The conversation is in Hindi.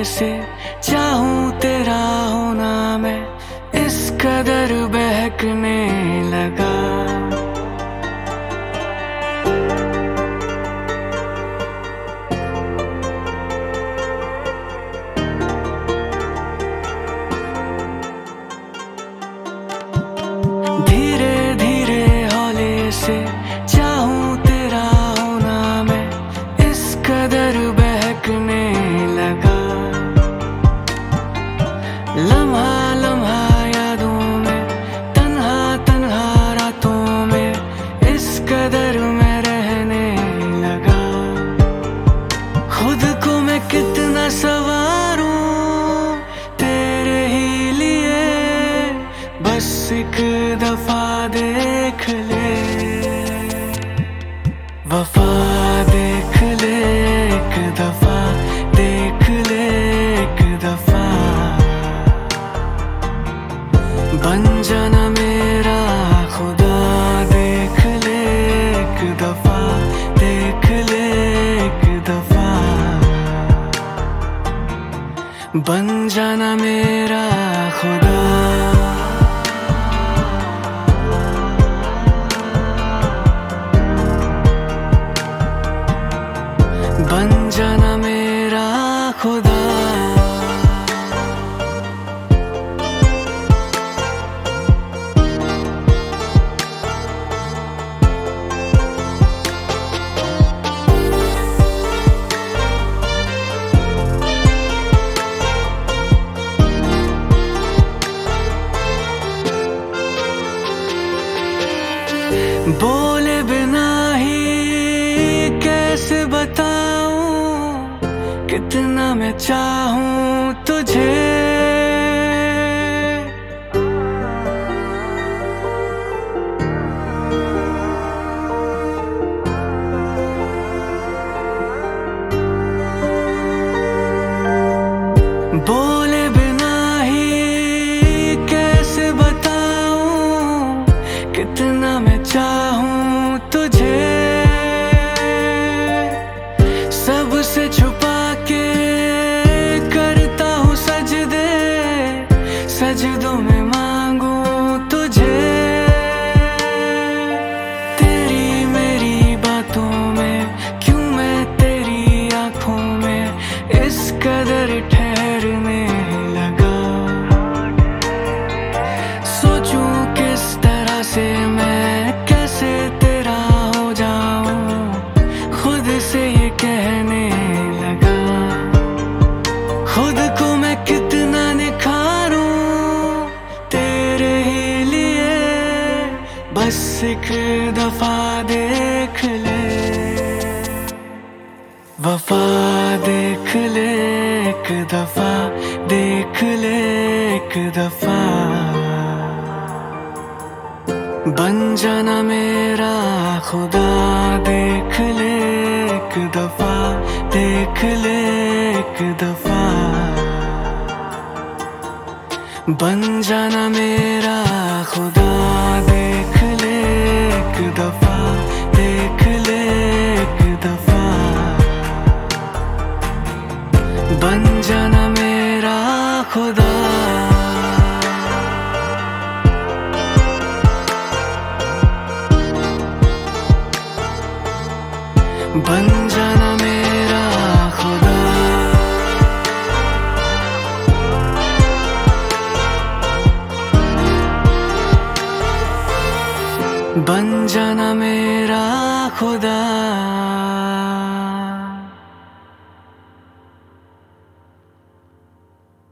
से चाहूं तेरा होना मैं इस कदर बहकने लगा। धीरे धीरे हौले से चाहूं तेरा होना मैं इस कदर बहकने लगा। लम्हा लम्हा यादों में तन्हा तन्हा रातों में इस कदर मैं रहने लगा। खुद को मैं कितना संवारूं तेरे ही लिए, बस एक दफा देख ले, वफा देख ले, एक दफा देख ले, एक दफा बन जाना मेरा खुदा। देख ले एक दफा, देख ले एक दफा बन जाना मेरा खुदा। बन जाना मेरा खुदा। बोले बिना ही कैसे बताऊं कितना मैं चाहूं तुझे। बोले बिना ही कैसे बताऊं कितना मैं चाहूं तुझे। सबसे छुपा के करता हूँ सजदे, सजदों में मांगू तुझे। तेरी मेरी बातों में क्यों मैं तेरी आंखों में इस कदर ठहरने लगा। सोचूं किस तरह से मैं कैसे तेरा हो जाऊं, खुद से ये कहने लगा। खुद को मैं कितना निखारूं तेरे ही लिए, बस एक दफा देख ले, वफा देख ले, एक दफा देख ले, एक दफा बन जाना मेरा खुदा। देख ले एक दफा, देख ले एक दफा बन जाना मेरा खुदा। देख ले एक दफा, देख ले एक दफा बन जाना मेरा खुदा। बन जाना मेरा खुदा। बन जाना मेरा खुदा।